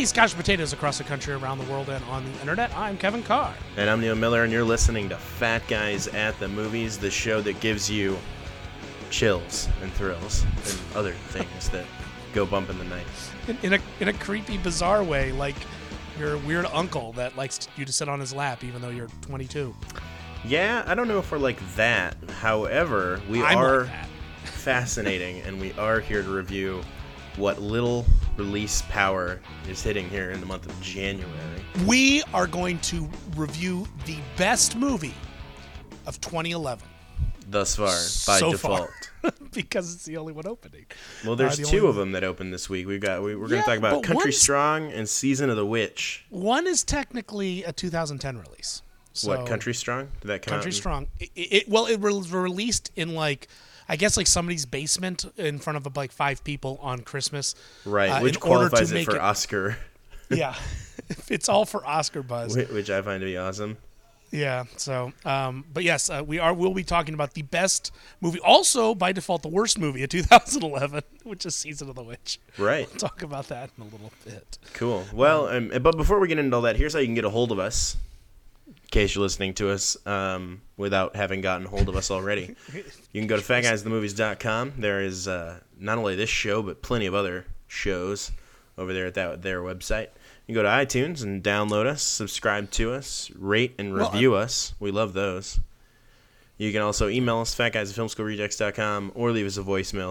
these couch potatoes across the country, around the world, and on the internet. I'm Kevin Carr. And I'm Neil Miller, and you're listening to Fat Guys at the Movies, the show that gives you chills and thrills and other things that go bump in the night. In a creepy, bizarre way, like your weird uncle that likes you to sit on his lap even though you're 22. Yeah, I don't know if we're like that. However, I'm are like that. Fascinating, and we are here to review what little release power is hitting here in the month of January. We are going to review the best movie of 2011. Thus far, by default. Because it's the only one opening. Well, there's two of them that opened this week. We're going to talk about Country Strong and Season of the Witch. One is technically a 2010 release. So, what, Country Strong? Did that come Country out? Strong. It was released in I guess somebody's basement in front of like 5 people on Christmas. Right, which qualifies it for Oscar. Yeah, it's all for Oscar buzz. Which I find to be awesome. Yeah, so, but yes, we'll be talking about the best movie, also by default the worst movie of 2011, which is Season of the Witch. Right. We'll talk about that in a little bit. Cool. Well, but before we get into all that, here's how you can get a hold of us. In case you're listening to us without having gotten hold of us already. You can go to fatguysthemovies.com. There is not only this show, but plenty of other shows over there at their website. You can go to iTunes and download us, subscribe to us, rate and review us. We love those. You can also email us, fatguys@filmschoolrejects.com, or leave us a voicemail.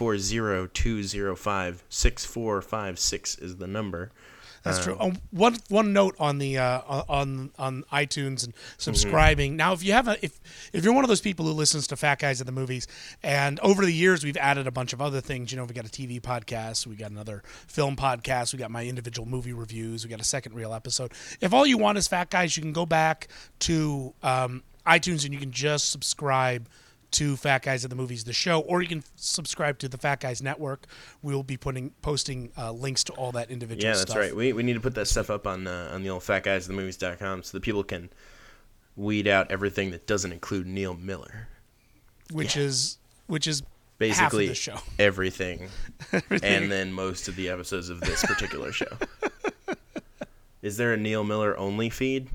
740-205-6456 is the number. That's true. One note on the on iTunes and subscribing. Now, if you're one of those people who listens to Fat Guys at the Movies, and over the years we've added a bunch of other things. We got a TV podcast, we got another film podcast, we got my individual movie reviews, we got a second reel episode. If all you want is Fat Guys, you can go back to iTunes and you can just subscribe to Fat Guys at the Movies, the show, or you can subscribe to the Fat Guys Network. We'll be posting links to all that individual stuff. Yeah, that's right. We need to put that stuff up on the old fatguysthemovies.com so that people can weed out everything that doesn't include Neil Miller. Which is basically half of the show. Everything. And then most of the episodes of this particular show. Is there a Neil Miller only feed?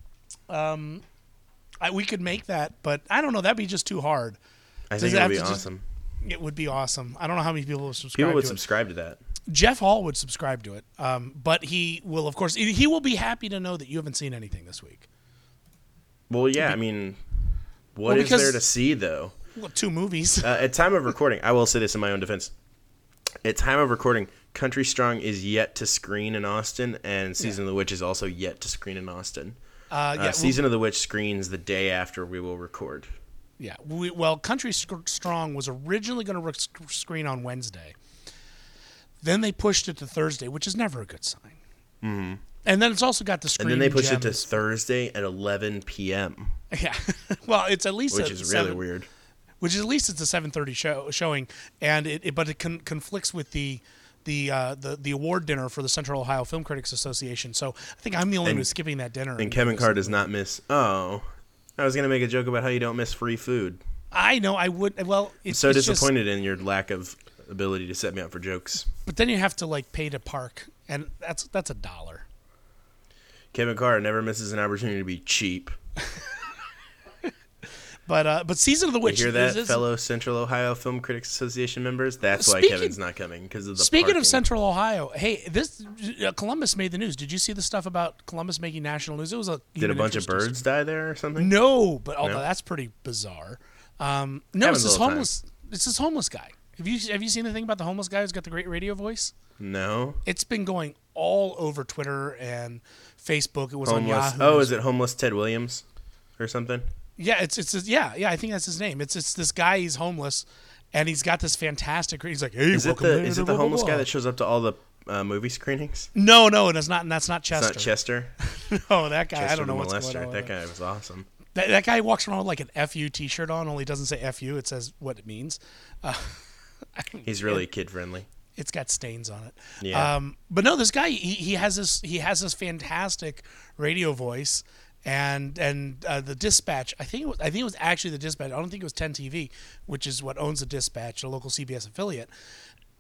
We could make that, but I don't know. That'd be just too hard. I think it would be awesome. It would be awesome. I don't know how many people would subscribe to it. People would subscribe to that. Jeff Hall would subscribe to it, but he will, of course, he will be happy to know that you haven't seen anything this week. Well, yeah, what is there to see, though? Well, 2 movies. At time of recording, I will say this in my own defense. At time of recording, Country Strong is yet to screen in Austin, and Season of the Witch is also yet to screen in Austin. Season of the Witch screens the day after we will record. Yeah. Country Strong was originally going to screen on Wednesday. Then they pushed it to Thursday, which is never a good sign. Mm-hmm. And then it's also got the screen. And then they pushed it to Thursday at 11 p.m. Yeah. Well, it's at least which is really weird. Which is at least it's a 7:30 showing, and it conflicts with the award dinner for the Central Ohio Film Critics Association. So I think I'm the only one who's skipping that dinner. And Kevin Carr does not miss. Oh, I was going to make a joke about how you don't miss free food. I know I would. Well, I'm so disappointed in your lack of ability to set me up for jokes. But then you have to pay to park, and that's $1. Kevin Carr never misses an opportunity to be cheap. But Season of the Witch. You hear that, fellow Central Ohio Film Critics Association members? That's why Kevin's not coming, because of the Speaking parking. of Central Ohio, hey, Columbus made the news. Did you see the stuff about Columbus making national news? Did a bunch of birds die there or something? No, but although that's pretty bizarre. No, it's this homeless guy. Have you seen anything about the homeless guy who's got the great radio voice? No. It's been going all over Twitter and Facebook. It was homeless. on Yahoo. Oh, is it Homeless Ted Williams or something? Yeah, it's I think that's his name. It's this guy. He's homeless, and he's got this fantastic. He's like, hey, is it the homeless guy that shows up to all the movie screenings? No, that's not Chester. It's not Chester. No, that guy. Chester I don't know what's going on. That guy was awesome. That guy walks around with like an FU T-shirt on. Only doesn't say FU. It says what it means. He's really kid friendly. It's got stains on it. Yeah. But no, this guy he has this fantastic radio voice. And the Dispatch, I think it was actually the Dispatch. I don't think it was 10 TV, which is what owns the Dispatch, a local CBS affiliate.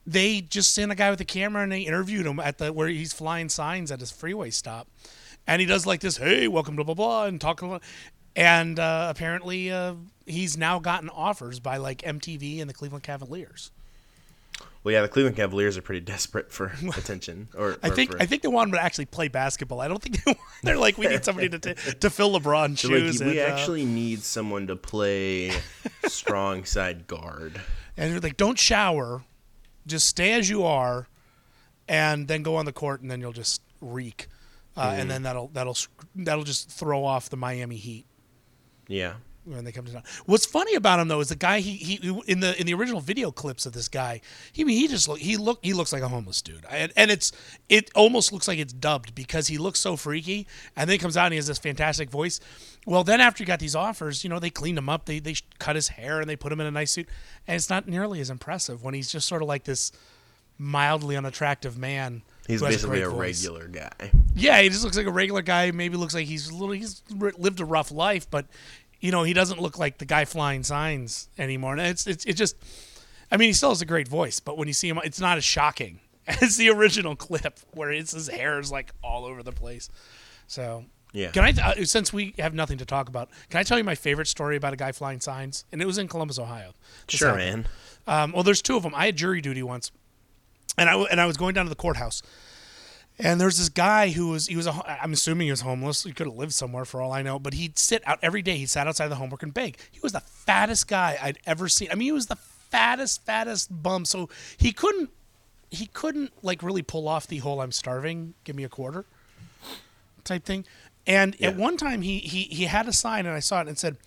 they just sent a guy with a camera and they interviewed him at where he's flying signs at his freeway stop, and he does like this, hey, welcome, blah blah blah, and talking, and apparently he's now gotten offers by like MTV and the Cleveland Cavaliers. Well, yeah, the Cleveland Cavaliers are pretty desperate for attention. I think they want him to actually play basketball. I don't think they're like, we need somebody to fill LeBron's shoes. Like, we actually need someone to play strong side guard. And they're like, don't shower, just stay as you are, and then go on the court, and then you'll just reek, and then that'll just throw off the Miami Heat. Yeah. When they come to town. What's funny about him though is the guy he in the original video clips of this guy, he looks like a homeless dude, and it almost looks like it's dubbed because he looks so freaky, and then he comes out and he has this fantastic voice. Well, then after he got these offers, they cleaned him up, they cut his hair and they put him in a nice suit, and it's not nearly as impressive when he's just sort of like this mildly unattractive man. He's basically a regular guy. Yeah, he just looks like a regular guy. Maybe looks like he's lived a rough life, but he doesn't look like the guy flying signs anymore. And it's just, I mean, he still has a great voice, but when you see him, it's not as shocking as the original clip where his hair is like all over the place. So, yeah. Can I, since we have nothing to talk about, can I tell you my favorite story about a guy flying signs? And it was in Columbus, Ohio. Sure, man. Well, there's two of them. I had jury duty once, and I was going down to the courthouse. And there's this guy I'm assuming he was homeless. He could have lived somewhere for all I know, but he'd sit out every day. He sat outside the homework and beg. He was the fattest guy I'd ever seen. I mean, he was the fattest bum. So he couldn't like really pull off the whole "I'm starving, give me a quarter" type thing. And at one time he had a sign, and I saw it and it said,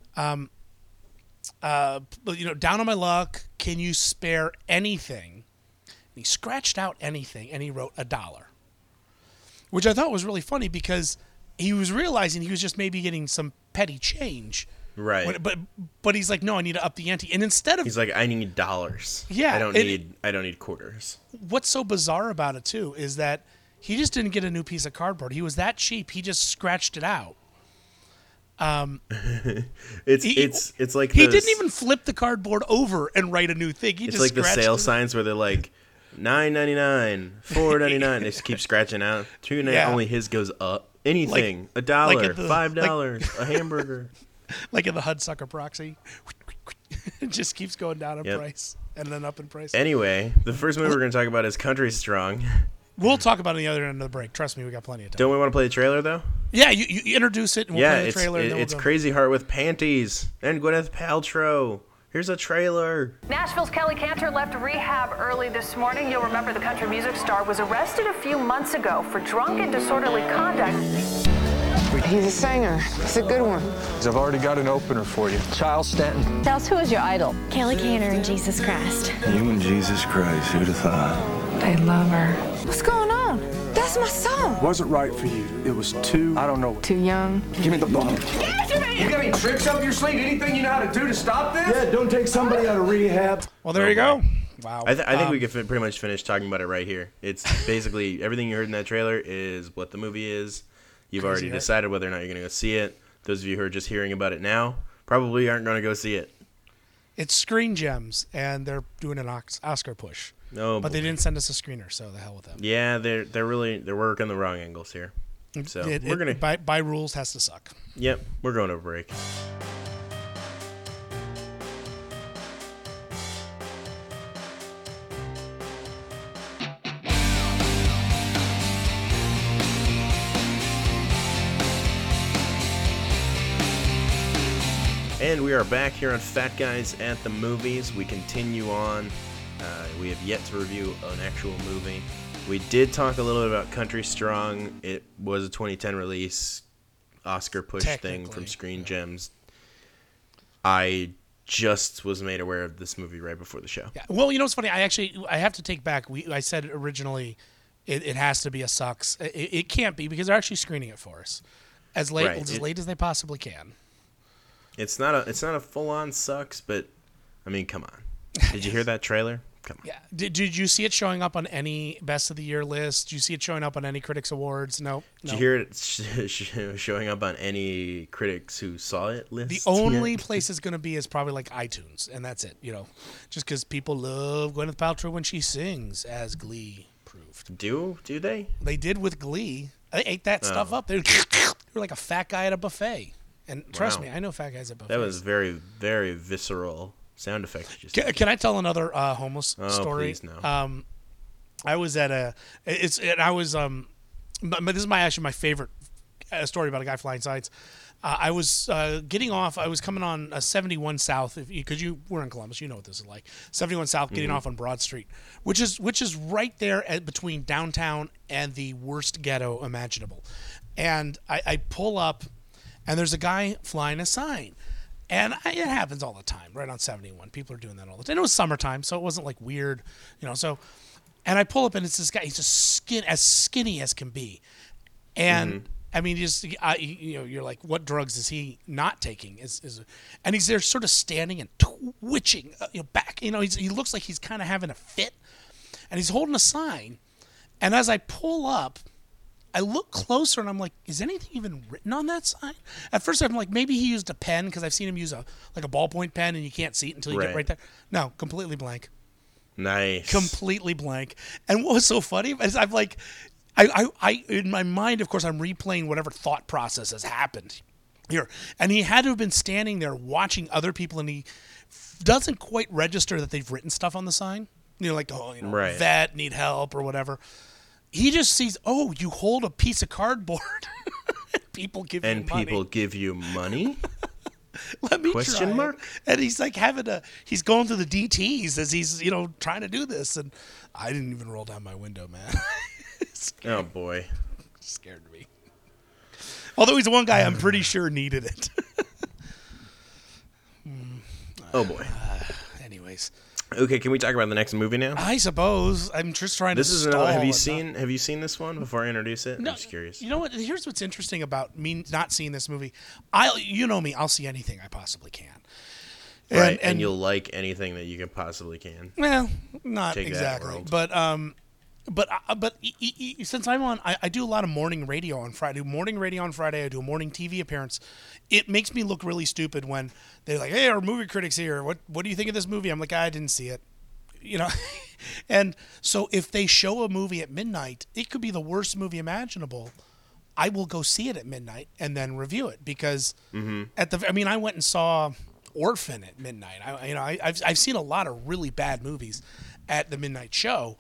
down on my luck, can you spare anything? And he scratched out anything and he wrote $1. Which I thought was really funny because he was realizing he was just maybe getting some petty change. Right. But he's like, no, I need to up the ante. And instead of... He's like, I need dollars. Yeah. I don't need quarters. What's so bizarre about it, too, is that he just didn't get a new piece of cardboard. He was that cheap. He just scratched it out. It's like he didn't even flip the cardboard over and write a new thing. It's just like the sale signs where they're like $9.99, $4.99. They just keep scratching out. $2.99. Yeah. Only his goes up. Anything, $1, $5, a hamburger. Like in the Hudsucker Proxy, it just keeps going down in price and then up in price. Anyway, the first movie we're going to talk about is Country Strong. We'll talk about it on the other end of the break. Trust me, we got plenty of time. Don't we want to play the trailer, though? Yeah, you introduce it and we'll play the trailer. It's Crazy Heart with Panties and Gwyneth Paltrow. Here's a trailer. Nashville's Kelly Cantor left rehab early this morning. You'll remember the country music star was arrested a few months ago for drunk and disorderly conduct. He's a singer. It's a good one. I've already got an opener for you. Charles Stanton. Tell us, who is your idol? Kelly Cantor and Jesus Christ. You and Jesus Christ, who'd have thought? They love her. What's going on? That's my song. Wasn't right for you. It was too, I don't know. Too young. Give me the ball. You got any tricks up your sleeve? Anything you know how to do to stop this? Yeah, don't take somebody out of rehab. Well, there you go. Wow. I think we could pretty much finish talking about it right here. It's basically everything you heard in that trailer is what the movie is. You've already decided whether or not you're going to go see it. Those of you who are just hearing about it now probably aren't going to go see it. It's Screen Gems, and they're doing an Oscar push. No, but they didn't send us a screener, so the hell with them. Yeah, they're working the wrong angles here. So we're gonna by rules has to suck. Yep, we're going to break. And we are back here on Fat Guys at the Movies. We continue on. We have yet to review an actual movie. We did talk a little bit about Country Strong. It was a 2010 release, Oscar push thing from Screen Gems. I just was made aware of this movie right before the show. Yeah. Well, you know what's funny? I have to take back. I said originally it has to be a sucks. It can't be because they're actually screening it for us as late as they possibly can. It's not a full on sucks, but I mean, come on. Did you hear that trailer? Come on. Yeah. Did you see it showing up on any Best of the Year list? Did you see it showing up on any Critics Awards? No. Did you hear it showing up on any critics who saw it list? The only place it's going to be is probably like iTunes, and that's it. Just because people love Gwyneth Paltrow when she sings, as Glee proved. Do they? They did with Glee. They ate that stuff up. They were like a fat guy at a buffet. And trust me, I know fat guys at buffets. That was very, very visceral sound effect. Can I tell another homeless story? Please, no. I was at but this is actually my favorite story about a guy flying signs. I was getting off. I was coming on 71 South because you were in Columbus. You know what this is like. 71 South, getting off on Broad Street, which is right there between downtown and the worst ghetto imaginable. And I pull up, and there's a guy flying a sign. And it happens all the time, right on 71. People are doing that all the time. And it was summertime, so it wasn't like weird, So, and I pull up, and it's this guy. He's as skinny as can be, and I mean, you're like, what drugs is he not taking? And he's there, sort of standing and twitching, back. He looks like he's kind of having a fit, and he's holding a sign. And as I pull up, I look closer, and I'm like, is anything even written on that sign? At first, I'm like, maybe he used a pen, because I've seen him use a ballpoint pen, and you can't see it until you get right there. No, completely blank. Nice. Completely blank. And what was so funny is I'm like, I in my mind, of course, I'm replaying whatever thought process has happened here. And he had to have been standing there watching other people, and he doesn't quite register that they've written stuff on the sign. Vet, need help, or whatever. He just sees, you hold a piece of cardboard. People give you money. And people give you money? Let me Question try mark? It. And he's like he's going through the DTs as he's, trying to do this. And I didn't even roll down my window, man. Oh, boy. Scared me. Although he's one guy I'm pretty sure needed it. Oh, boy. Anyways. Okay, can we talk about the next movie now? I suppose. I'm just trying to stall. Have you seen this one before I introduce it? No, I'm just curious. You know what? Here's what's interesting about me not seeing this movie. You know me. I'll see anything I possibly can. And you'll like anything that you possibly can. Well, not Take exactly. But since I'm on, I do a lot of morning radio on Friday. I do morning radio on Friday. I do a morning TV appearance. It makes me look really stupid when they're like, "Hey, our movie critics here. What do you think of this movie?" I'm like, "I didn't see it." And so if they show a movie at midnight, it could be the worst movie imaginable. I will go see it at midnight and then review it because I went and saw Orphan at midnight. I've seen a lot of really bad movies at the midnight show.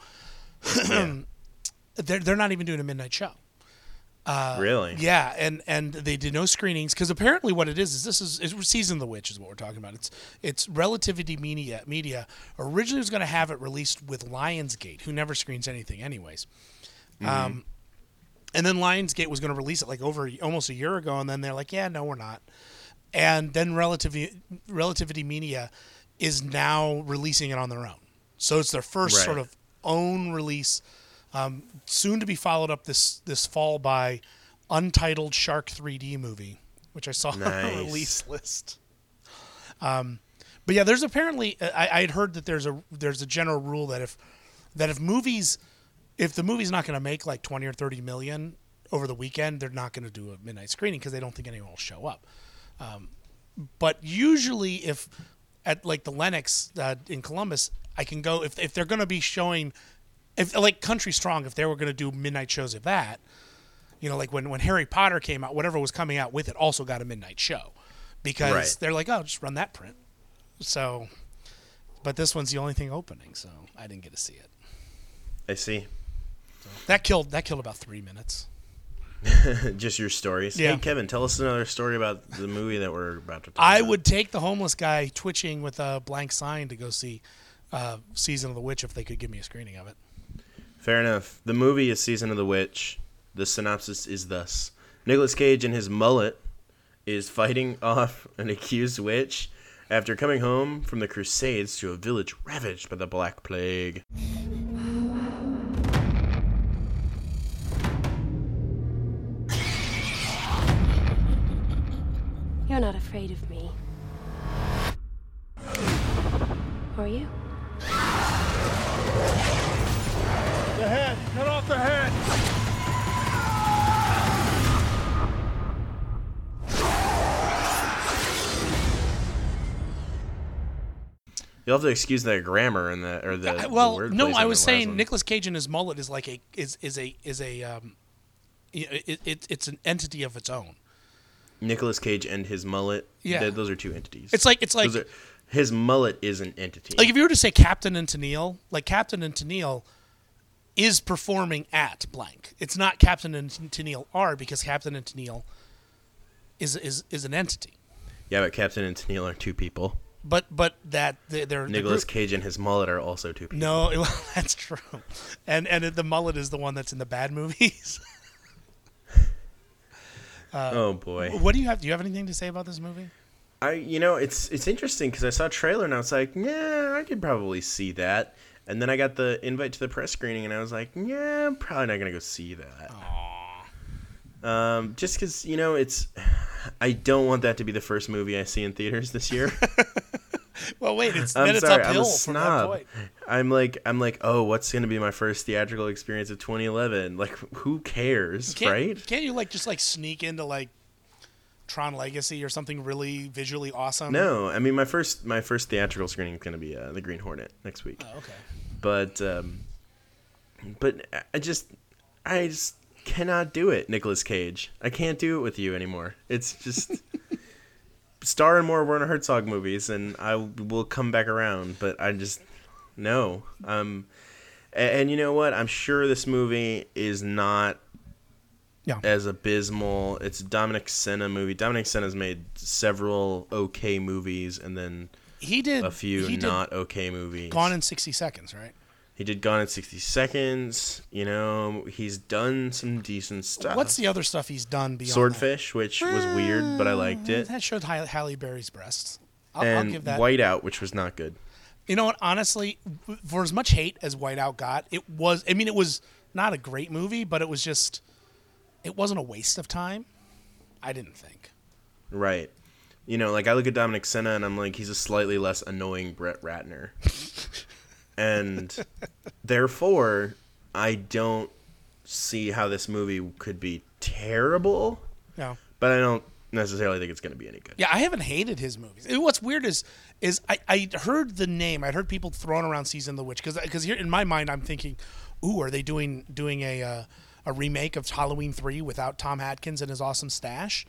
They're not even doing a midnight show. Really? Yeah, and they did no screenings because apparently what it is Season of the Witch is what we're talking about. It's Relativity Media originally was going to have it released with Lionsgate, who never screens anything anyways. And then Lionsgate was going to release it like over almost a year ago, and then they're like, yeah, no, we're not. And then Relativity Media is now releasing it on their own. So it's their first sort of own release, soon to be followed up this fall by Untitled Shark 3D movie, which I saw on the release list. But yeah, there's apparently I had heard that there's a general rule that if the movie's not going to make like 20 or 30 million over the weekend, they're not going to do a midnight screening because they don't think anyone will show up. But usually, if at like the Lenox in Columbus, I can go if they're going to be showing, if like Country Strong, if they were going to do midnight shows of that, like when Harry Potter came out, whatever was coming out with it also got a midnight show because they're like, oh, just run that print. So, but this one's the only thing opening, so I didn't get to see it. I see. So that killed about 3 minutes. Just your stories. Yeah. Hey, Kevin, tell us another story about the movie that we're about to talk about. I would take the homeless guy twitching with a blank sign to go see Season of the Witch if they could give me a screening of it. Fair enough. The movie is Season of the Witch. The synopsis is thus. Nicolas Cage and his mullet is fighting off an accused witch after coming home from the Crusades to a village ravaged by the Black Plague. You're not afraid of me. Are you? head. Cut off the head. You'll have to excuse the grammar and the well, the word no, plays I on was the last saying one. Nicolas Cage and his mullet is like it's an entity of its own. Nicolas Cage and his mullet. Yeah. Those are two entities. It's like his mullet is an entity. like if you were to say Captain and Tennille, like Captain and Tennille is performing at blank. It's not Captain and Tennille are because Captain and Tennille is an entity. Yeah, but Captain and Tennille are two people. But that they're Nicolas Cage and his mullet are also two people. No, well, that's true. And the mullet is the one that's in the bad movies. Oh boy. What do you have? Do you have anything to say about this movie? It's interesting because I saw a trailer and I was like, yeah, I could probably see that. And then I got the invite to the press screening and I was like, yeah, I'm probably not gonna go see that. Just because I don't want that to be the first movie I see in theaters this year. Well, wait, it's I'm it's sorry, uphill I'm a from that snob. point. I'm like, oh, what's gonna be my first theatrical experience of 2011? Like, who cares, right? Can't you just sneak into Tron Legacy or something really visually awesome? No, I mean my first theatrical screening is gonna be The Green Hornet next week. Oh, okay. But I just cannot do it, Nicolas Cage. I can't do it with you anymore. It's just star in more Werner Herzog movies, and I will come back around. But I just no. And you know what? I'm sure this movie is not as abysmal. It's a Dominic Sena movie. Dominic Sena's made several okay movies, and then he did a few not okay movies. Gone in 60 Seconds, right? He did Gone in 60 Seconds. He's done some decent stuff. What's the other stuff he's done beyond Swordfish, which was weird, but I liked it. That showed Halle Berry's breasts. I'll give that. Whiteout, which was not good. You know what? Honestly, for as much hate as Whiteout got, it was not a great movie, but it wasn't a waste of time. I didn't think. Right. I look at Dominic Sena and I'm like, he's a slightly less annoying Brett Ratner. And therefore, I don't see how this movie could be terrible. No. But I don't necessarily think it's going to be any good. Yeah, I haven't hated his movies. What's weird is I heard the name. I'd heard people throwing around Season of the Witch because here in my mind I'm thinking, ooh, are they doing a remake of Halloween 3 without Tom Atkins and his awesome stash?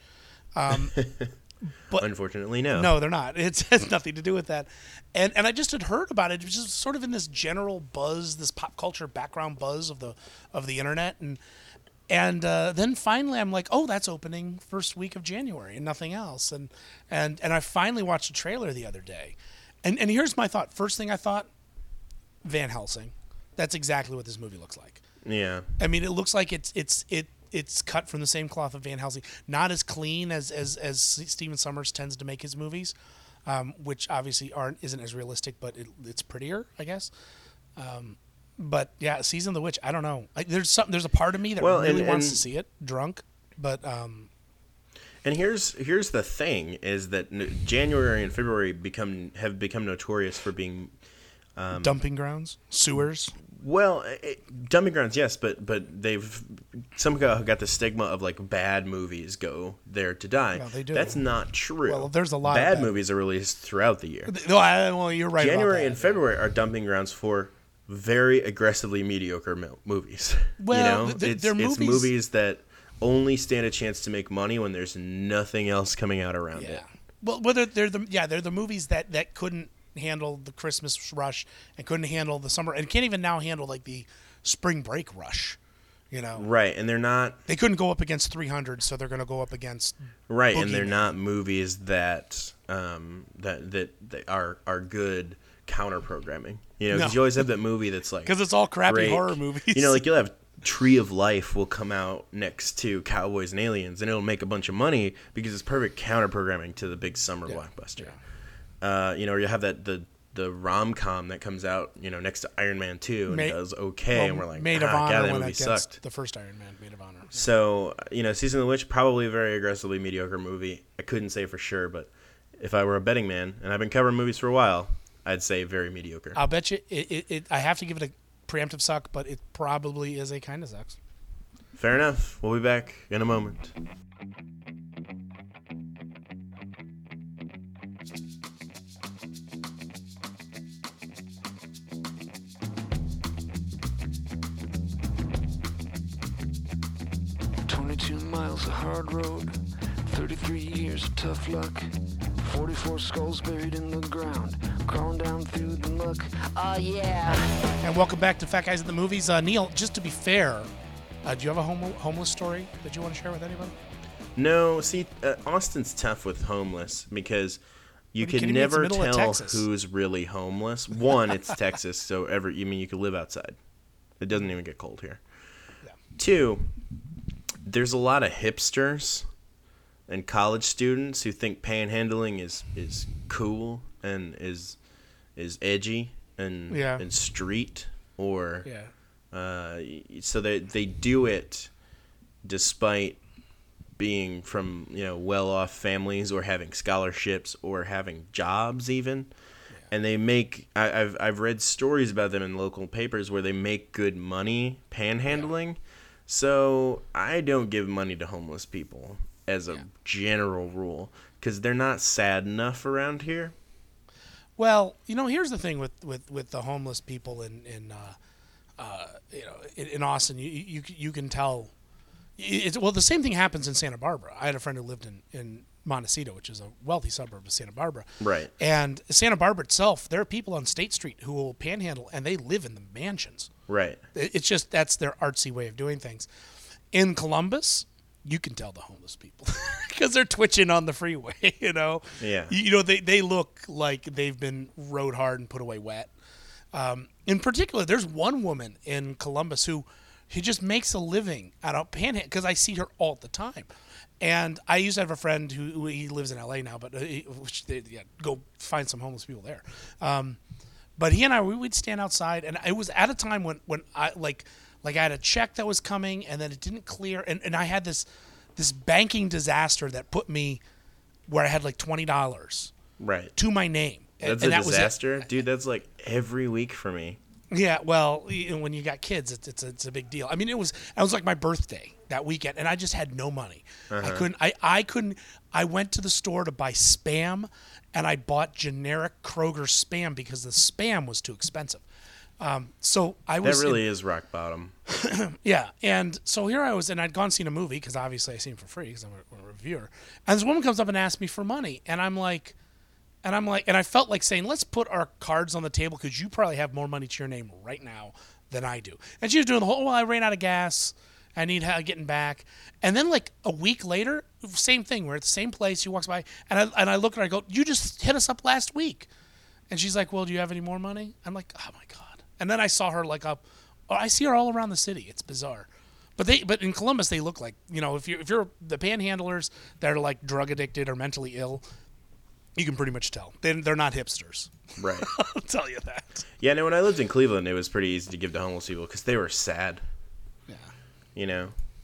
But unfortunately, no. No, they're not. It has nothing to do with that. And I just had heard about it. It was just sort of in this general buzz, this pop culture background buzz of the internet. And then finally I'm like, oh, that's opening first week of January and nothing else. And I finally watched a trailer the other day. And here's my thought. First thing I thought, Van Helsing. That's exactly what this movie looks like. Yeah. I mean, it looks like it's cut from the same cloth of Van Helsing. Not as clean as Stephen Sommers tends to make his movies, which obviously isn't as realistic, but it's prettier, I guess. But yeah, Season of the Witch. I don't know. There's a part of me that really wants to see it drunk, but. And here's the thing: is that January and February have become notorious for being dumping grounds, sewers. Well, dumping grounds, yes, but they've somehow got the stigma of bad movies go there to die. No, they do. That's not true. Well, there's a lot bad of bad movies are released throughout the year. Well, you're right. January and February are dumping grounds for very aggressively mediocre movies. Well, it's movies that only stand a chance to make money when there's nothing else coming out around it. Well, they're the movies that couldn't handle the Christmas rush and couldn't handle the summer and can't even now handle the spring break rush, Right, and they couldn't go up against 300, so they're going to go up against Boogeyman. And they're not movies that that are good counter programming. Because you always have that movie that's because it's all crappy great. Horror movies. You'll have Tree of Life will come out next to Cowboys and Aliens, and it'll make a bunch of money because it's perfect counter programming to the big summer blockbuster. Or you have the rom-com that comes out, next to Iron Man 2 and does okay, and we're like, Maid of Honor that when movie it sucked. The first Iron Man, Maid of Honor. So, Season of the Witch, probably a very aggressively mediocre movie. I couldn't say for sure, but if I were a betting man, and I've been covering movies for a while, I'd say very mediocre. I'll bet you I have to give it preemptive suck, but it probably is a kind of sucks. Fair enough. We'll be back in a moment. Miles of hard road, 33 years of tough luck, 44 skulls buried in the ground, crawling down through the muck. Oh yeah. And welcome back to Fat Guys at the Movies. Neil, just to be fair, do you have a homeless story that you want to share with anybody? No, see, Austin's tough with homeless because you can never tell who's really homeless. One, it's Texas, so you could live outside. It doesn't even get cold here. Yeah. Two, there's a lot of hipsters and college students who think panhandling is cool and is edgy and street or so they do it despite being from well-off families or having scholarships or having jobs even. And they make I've read stories about them in local papers where they make good money panhandling. Yeah. So I don't give money to homeless people as a general rule because they're not sad enough around here. Well, here's the thing with the homeless people in Austin. You can tell. The same thing happens in Santa Barbara. I had a friend who lived in Montecito, which is a wealthy suburb of Santa Barbara. Right. And Santa Barbara itself, there are people on State Street who will panhandle, and they live in the mansions. Right. It's just that's their artsy way of doing things. In Columbus, you can tell the homeless people because they're twitching on the freeway. Yeah. They look like they've been rode hard and put away wet. In particular, there's one woman in Columbus who just makes a living out of panhandling because I see her all the time. And I used to have a friend who he lives in L.A. now, but go find some homeless people there. But he and I, we'd stand outside, and it was at a time when I like I had a check that was coming, and then it didn't clear, and I had this banking disaster that put me where I had like $20 to my name. That's a disaster, dude. That's like every week for me. Yeah, well, when you got kids, it's a big deal. I mean, it was like my birthday that weekend, and I just had no money. Uh-huh. I couldn't. I went to the store to buy Spam, and I bought generic Kroger Spam because the Spam was too expensive. So I was. That really is rock bottom. Yeah, and so here I was, and I'd gone and seen a movie because obviously I see them for free because I'm a reviewer. And this woman comes up and asks me for money, and I'm like, and I felt like saying, let's put our cards on the table because you probably have more money to your name right now than I do. And she was doing the whole, I ran out of gas. I need help getting back. And then like a week later, same thing. We're at the same place. She walks by, and I look at her, I go, you just hit us up last week. And she's like, well, do you have any more money? I'm like, oh my God. And then I saw her I see her all around the city. It's bizarre. But in Columbus, they look like, if you're the panhandlers that are like drug addicted or mentally ill, you can pretty much tell. They're not hipsters. Right. I'll tell you that. Yeah, no, when I lived in Cleveland, it was pretty easy to give to homeless people because they were sad. Yeah.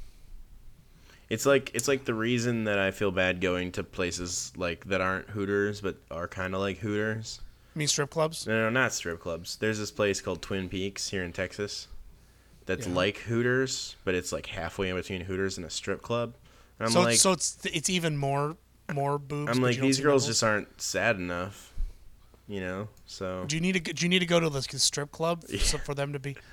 It's like the reason that I feel bad going to places like that aren't Hooters but are kind of like Hooters. You mean strip clubs? No, not strip clubs. There's this place called Twin Peaks here in Texas that's like Hooters, but it's like halfway in between Hooters and a strip club. And so it's even more boobs. I'm like, these girls just aren't sad enough, So do you need to go to the strip club for them to be?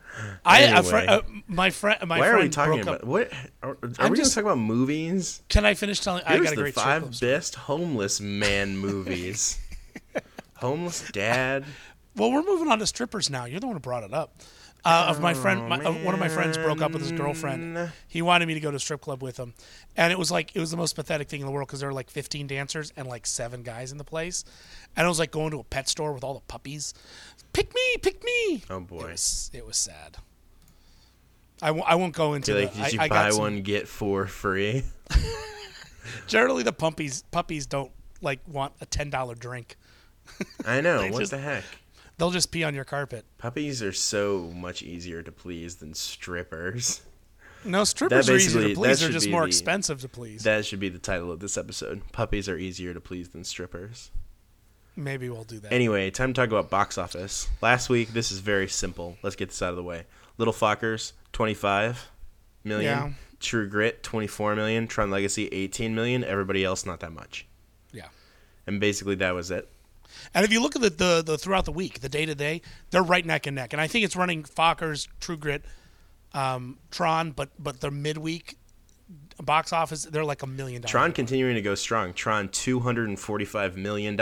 My friend. Why are we talking about what? Are we going to talk about movies? Can I finish telling? Here's I got a great the 5 best homeless man movies. Homeless dad. Well, we're moving on to strippers now. You're the one who brought it up. Of my friend, one of my friends broke up with his girlfriend. He wanted me to go to a strip club with him, and it was the most pathetic thing in the world because there were like 15 dancers and like 7 guys in the place, and it was like going to a pet store with all the puppies. Pick me! Oh boy, it was sad. I won't go into did you buy one get 4 free? Generally, the puppies don't want a $10 drink. I know. What the heck? They'll just pee on your carpet. Puppies are so much easier to please than strippers. No, strippers are easier to please. They're just more expensive to please. That should be the title of this episode. Puppies are easier to please than strippers. Maybe we'll do that. Anyway, time to talk about box office. Last week, this is very simple. Let's get this out of the way. Little Fockers, 25 million. Yeah. True Grit, 24 million. Tron Legacy, 18 million. Everybody else, not that much. Yeah. And basically, that was it. And if you look at the throughout the week, the day-to-day, they're right neck and neck. And I think it's running Fockers, True Grit, Tron, but the midweek box office, they're like $1 million. Tron continuing to go strong. Tron, $245 million.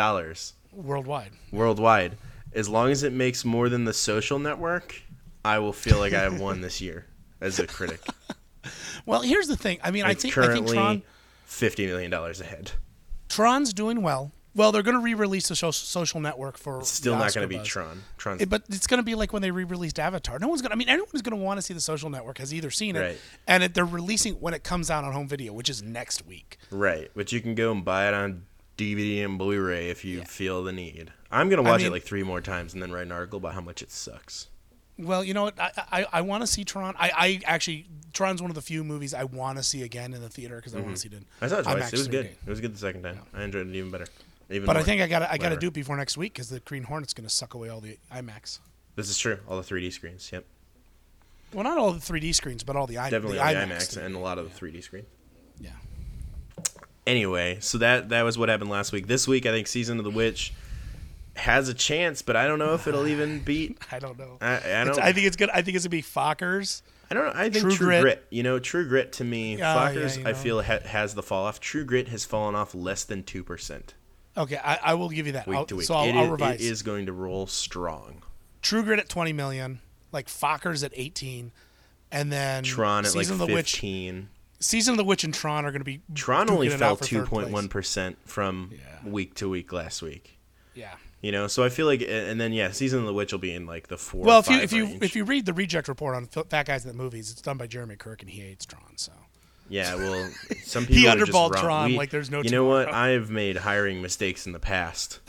Worldwide. As long as it makes more than The Social Network, I will feel like I have won this year as a critic. Well, here's the thing. I mean, I think Tron, $50 million ahead. Tron's doing well. Well, they're going to re-release the Social Network for It's still not going to be buzz. Tron. But it's going to be like when they re-released Avatar. No one's going to. I mean, anyone who's going to want to see the Social Network has either seen it, Right. and they're releasing when it comes out on home video, which is next week. Right, but you can go and buy it on DVD and Blu-ray if you feel the need. I'm going to watch it like 3 more times and then write an article about how much it sucks. Well, you know what? I want to see Tron. I actually, Tron's one of the few movies I want to see again in the theater because I want to see it in I saw it twice. IMAX It was good. 3D. It was good the second time. I enjoyed it even better. Even But more. I think I got to Whatever. do it before next week because the Green Hornet's going to suck away all the IMAX. This is true. All the 3D screens. Yep. Well, not all the 3D screens, but all the Definitely the all the IMAX IMAX and a lot of the 3D screen. Yeah. Anyway, so that was what happened last week. This week, I think Season of the Witch has a chance, but I don't know if it'll even beat. I don't know. I don't. I think it's good. I think it's gonna be Fockers. I don't know. I think True Grit. You know, True Grit to me, Fockers, I feel has the fall off. True Grit has fallen off less than 2%. Okay, I will give you that. Week to week. So I'll revise. It is going to roll strong. True Grit at 20 million, like Fockers at 18, and then Tron at like Season of the Witch. 15. Season of the Witch and Tron are going to be. Tron only duking it fell out for third place. 2.1% from week to week last week. Yeah. You know, so I feel like, and then Season of the Witch will be in like the 4. Well, or 5 range. if you read the reject report on Fat Guys at the Movies, it's done by Jeremy Kirk and he hates Tron. So. Yeah, well, some people He are just underballed wrong. Tron like there's no You know what? tomorrow. I've made hiring mistakes in the past.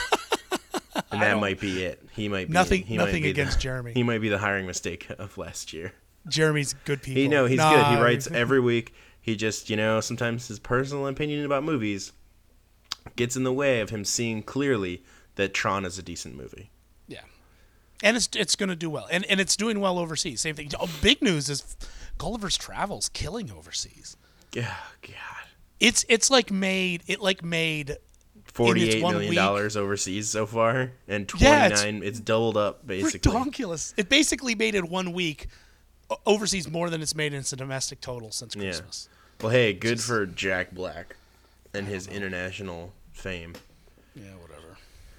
And that might be it. He might be Nothing he might be against Jeremy. He might be the hiring mistake of last year. Jeremy's good people. He's good. He writes every week. He just, sometimes his personal opinion about movies gets in the way of him seeing clearly that Tron is a decent movie. Yeah. And it's going to do well. And it's doing well overseas. Same thing. Oh, big news is Gulliver's Travel's killing overseas. Yeah, God. It's like made $48 million overseas so far, and 29. It's doubled up basically. Ridiculous. It basically made in 1 week overseas more than it's made in its domestic total since Christmas. Well, hey, good for Jack Black and his international fame. Yeah, whatever.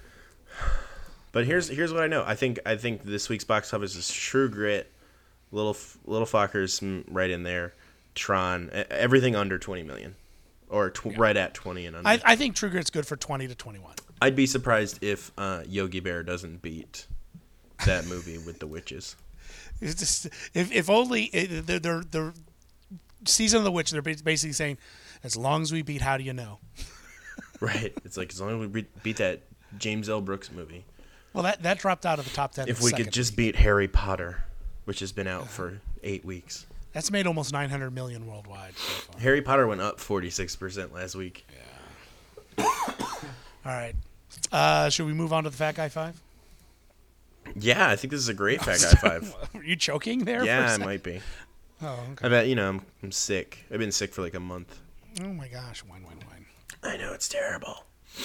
But here's what I know. I think this week's box office is True Grit, Little Fockers right in there, Tron, everything under 20 million. Or right at 20 and under. I think True Grit's good for 20 to 21. I'd be surprised if Yogi Bear doesn't beat that movie with the witches. It's just, if only they're Season of the Witch, they're basically saying, as long as we beat How Do You Know? Right. It's like, as long as we beat that James L. Brooks movie. Well, that dropped out of the top 10. If we could just beat Harry Potter, which has been out for 8 weeks. That's made almost $900 million worldwide so far. Harry Potter went up 46% last week. Yeah. All right. Should we move on to the Fat Guy 5? Yeah, I think this is a great Fat Guy 5. Were you choking there? Yeah, for a I second? might be. Oh, okay. I bet, I'm sick. I've been sick for like a month. Oh my gosh, wine. I know, it's terrible.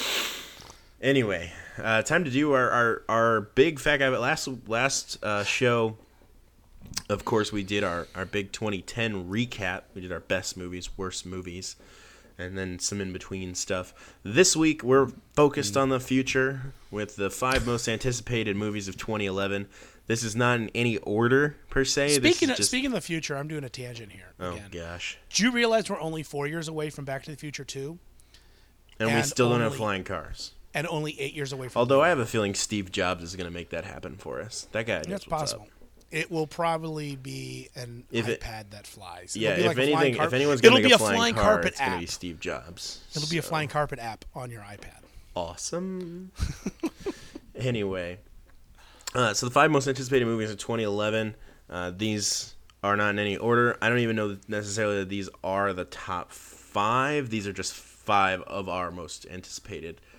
Anyway, time to do our big Fat Guy. Last show, of course, we did our big 2010 recap. We did our best movies, worst movies, and then some in-between stuff. This week, we're focused on the future with the 5 most anticipated movies of 2011. This is not in any order, per se. Speaking of the future, I'm doing a tangent here. Oh, again. gosh. Do you realize we're only 4 years away from Back to the Future 2? And we still don't have flying cars. And only 8 years away from Although I have a feeling Steve Jobs is going to make that happen for us. That guy knows That's what's possible. up. It will probably be an iPad that flies. Yeah, It'll be like if anyone's going to make a flying car, carpet it's going to app. be Steve Jobs. It'll be a flying carpet app on your iPad. Awesome. Anyway, so the 5 most anticipated movies of 2011. These are not in any order. I don't even know necessarily that these are the top 5. These are just 5 of our most anticipated.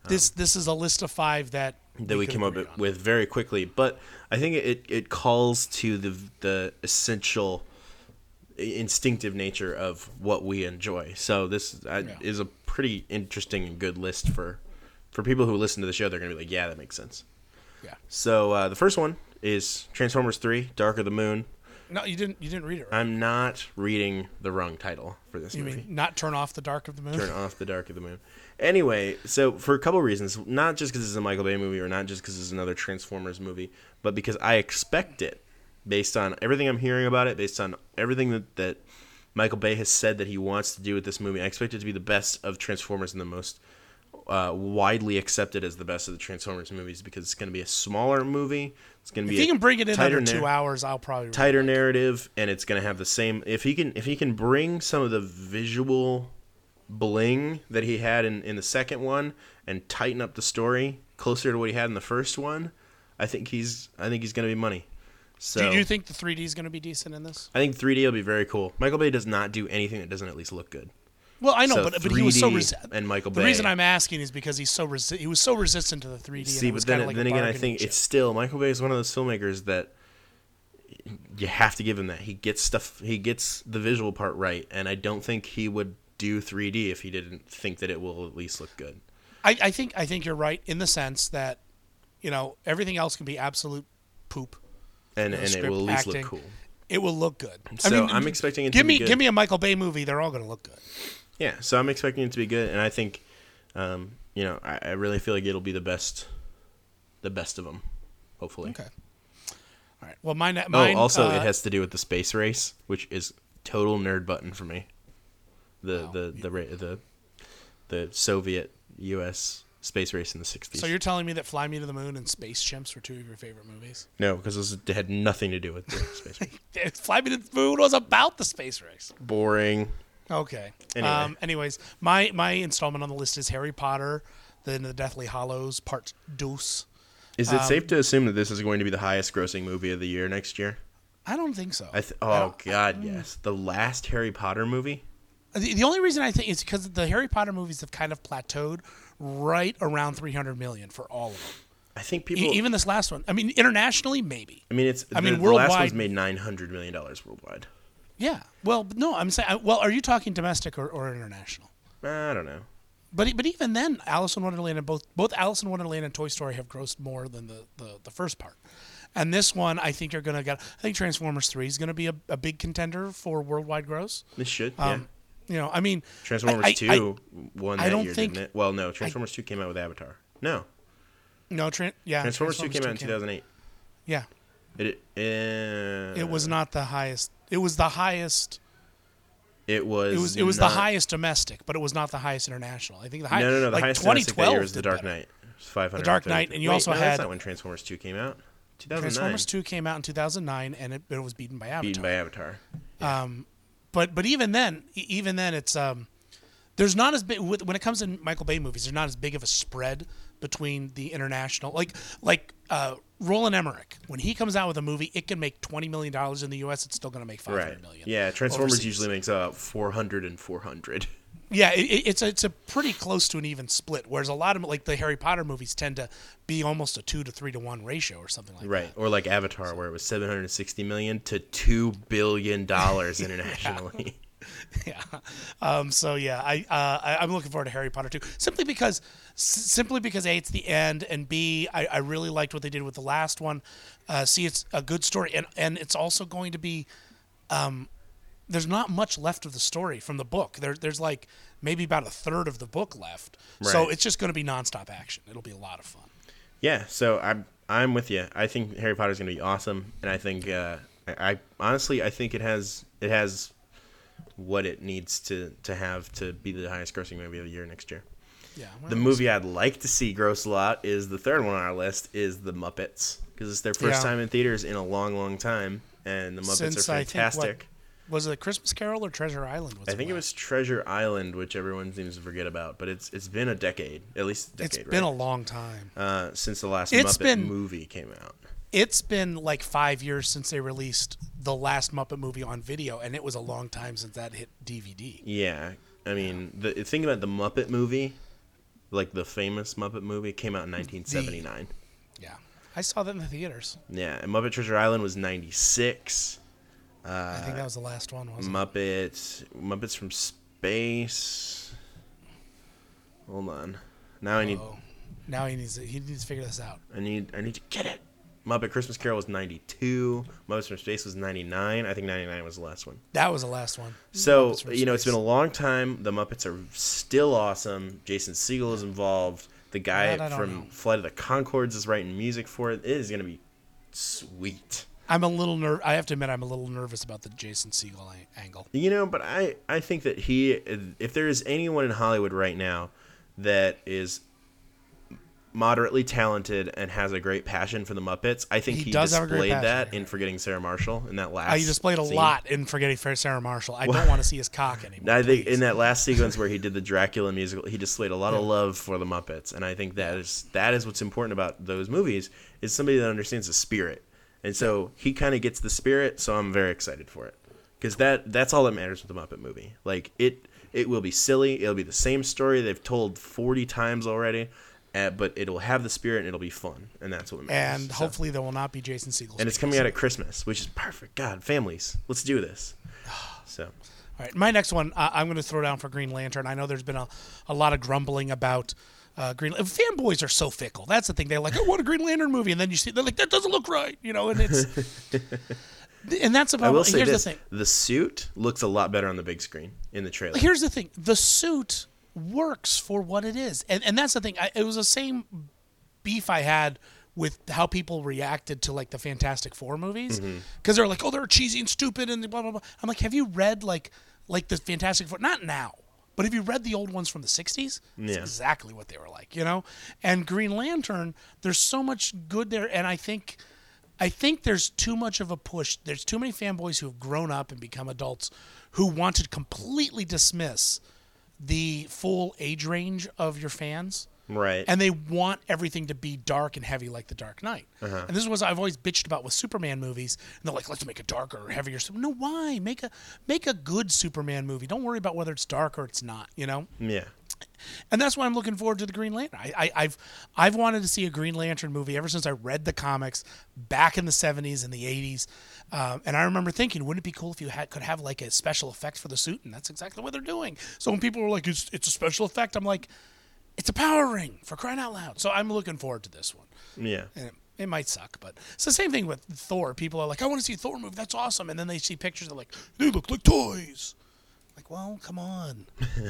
This is a list of 5 that we came up with very quickly, but I think it calls to the essential instinctive nature of what we enjoy. So this is a pretty interesting and good list for people who listen to the show. They're going to be like, yeah, that makes sense. Yeah. So the first one is Transformers 3: Dark of the Moon. No, you didn't read it right. I'm not reading the wrong title for this movie. You mean not Turn Off the Dark of the Moon? Turn Off the Dark of the Moon. Anyway, so for a couple of reasons, not just because it's a Michael Bay movie or not just because it's another Transformers movie, but because I expect it based on everything I'm hearing about it, based on everything that Michael Bay has said that he wants to do with this movie. I expect it to be the best of Transformers and the most widely accepted as the best of the Transformers movies because it's going to be a smaller movie. It's going to be if he can bring it in under 2 hours, I'll probably tighter narrative, and it's going to have the same. If he can bring some of the visual bling that he had in the second one and tighten up the story closer to what he had in the first one, I think he's going to be money. So do you think the 3D is going to be decent in this? I think 3D will be very cool. Michael Bay does not do anything that doesn't at least look good. Well, I know, so but he was so and Michael Bay. The reason I'm asking is because he was so resistant to the 3D. See, and it but then, like then again, I think it's still Michael Bay is one of those filmmakers that you have to give him that. He gets the visual part right, and I don't think he would do 3D if he didn't think that it will at least look good. I think you're right in the sense that everything else can be absolute poop, and it will at least look cool. It will look good. So I'm expecting it to be good. Give me a Michael Bay movie; they're all going to look good. Yeah, so I'm expecting it to be good, and I think, I really feel like it'll be the best of them, hopefully. Okay. All right. Well, mine. Also, it has to do with the space race, which is total nerd button for me. The Soviet U.S. space race in the 60s. So you're telling me that Fly Me to the Moon and Space Chimps were 2 of your favorite movies? No, because those had nothing to do with the space race. Fly Me to the Moon was about the space race. Boring. Okay. Anyway. Anyways, my installment on the list is Harry Potter, then the Deathly Hallows Part 2. Is it safe to assume that this is going to be the highest grossing movie of the year next year? I don't think so. Yes. The last Harry Potter movie? The only reason I think is because the Harry Potter movies have kind of plateaued right around $300 million for all of them. I think people... Even this last one. I mean, internationally, maybe. I mean, the worldwide... last one's made $900 million worldwide. Yeah. Well, no, I'm saying... Well, are you talking domestic or international? I don't know. But even then, Alice in Wonderland and both Alice in Wonderland and Toy Story have grossed more than the first part. And this one, I think I think Transformers 3 is going to be a big contender for worldwide gross. This should, yeah. I mean... Transformers 2 won that year, didn't it? Well, no, Transformers 2 came out with Avatar. No. No, Transformers 2 came out in 2008. Yeah. It was not the highest. It was the highest. It was the highest domestic, but it was not the highest international. I think the highest. No. The highest domestic that year was The Dark Knight. It was 500. The Dark Knight, and you also had. That's not when Transformers 2 came out. 2009. Transformers 2 came out in 2009, and it was beaten by Avatar. Yeah. But even then, it's there's not as big when it comes to Michael Bay movies. There's not as big of a spread between the international, like Roland Emmerich. When he comes out with a movie, it can make $20 million in the U.S. It's still going to make $500 million. Yeah, Transformers overseas. Usually makes about 400 and 400. Yeah, it's a pretty close to an even split. Whereas a lot of like the Harry Potter movies tend to be almost a 2 to 3 to 1 ratio or something like that. Right, or like Avatar, where it was $760 million to $2 billion internationally. Yeah. I'm looking forward to Harry Potter 2. Simply because A, it's the end, and B, I really liked what they did with the last one. C, it's a good story, and it's also going to be. There's not much left of the story from the book. There's like maybe about a third of the book left, right. So it's just going to be nonstop action. It'll be a lot of fun. Yeah. So I'm with you. I think Harry Potter's going to be awesome, and I think I honestly think it has what it needs to have to be the highest grossing movie of the year next year. Yeah. Well, the movie I'd like to see gross a lot is the third one on our list is The Muppets, because it's their first time in theaters in a long, long time, and the Muppets are fantastic. Was it Christmas Carol or Treasure Island? I think it was Treasure Island, which everyone seems to forget about, but it's been a decade, at least a decade. It's been a long time since the last Muppet movie came out. It's been like 5 years since they released the last Muppet movie on video, and it was a long time since that hit DVD. Yeah, I mean, the thing about the Muppet movie, like the famous Muppet movie, came out in 1979. Yeah, I saw that in the theaters. Yeah, and Muppet Treasure Island was 96. I think that was the last one, wasn't Muppets from Space. Hold on. Now I need. Now he needs to figure this out. I need to get it. Muppet Christmas Carol was 92. Muppets from Space was 99. I think 99 was the last one. That was the last one. So, it's been a long time. The Muppets are still awesome. Jason Segel is involved. The guy from Flight of the Conchords is writing music for it. It is going to be sweet. I'm a little I have to admit, I'm a little nervous about the Jason Segel angle. But I think that if there is anyone in Hollywood right now that is moderately talented and has a great passion for the Muppets, I think he displayed that in Forgetting Sarah Marshall in that last he displayed a scene. lot in Forgetting Sarah Marshall. I don't want to see his cock anymore. I think in that last sequence where he did the Dracula musical, he displayed a lot of love for the Muppets, and I think that is what's important about those movies, is somebody that understands the spirit. And so he kind of gets the spirit, so I'm very excited for it. Because that's all that matters with the Muppet movie. Like, it will be silly, it'll be the same story they've told 40 times already, but it'll have the spirit and it'll be fun, and that's what matters. And hopefully there will not be Jason Segel. And it's coming out at Christmas, which is perfect. God, families, let's do this. So, all right, my next one, I'm going to throw down for Green Lantern. I know there's been a lot of grumbling about Green Lantern. Fanboys are so fickle. That's the thing. They're like, I want a Green Lantern movie, and then you see, they're like, that doesn't look right, and it's. And that's about. I will say here's this: the thing. the suit looks a lot better on the big screen in the trailer. Here's the thing: the suit works for what it is, and that's the thing. It was the same beef I had with how people reacted to like the Fantastic Four movies, because they're like, oh, they're cheesy and stupid and blah blah blah. I'm like, have you read like the Fantastic Four? Not now, but have you read the old ones from the '60s? Yeah. It's exactly what they were like, And Green Lantern, there's so much good there, and I think there's too much of a push. There's too many fanboys who have grown up and become adults who want to completely dismiss the full age range of your fans. Right. And they want everything to be dark and heavy like The Dark Knight. And this is what I've always bitched about with Superman movies. And they're like, let's make it darker or heavier. No, why? Make a good Superman movie. Don't worry about whether it's dark or it's not, Yeah. And that's why I'm looking forward to the Green Lantern. I've wanted to see a Green Lantern movie ever since I read the comics back in the 70s and the 80s. And I remember thinking, wouldn't it be cool if you could have like a special effect for the suit? And that's exactly what they're doing. So when people were like, it's a special effect, I'm like, it's a power ring, for crying out loud. So I'm looking forward to this one. Yeah. And it might suck, but it's the same thing with Thor. People are like, I want to see a Thor movie. That's awesome. And then they see pictures. They're like, they look like toys. Like, well, come on.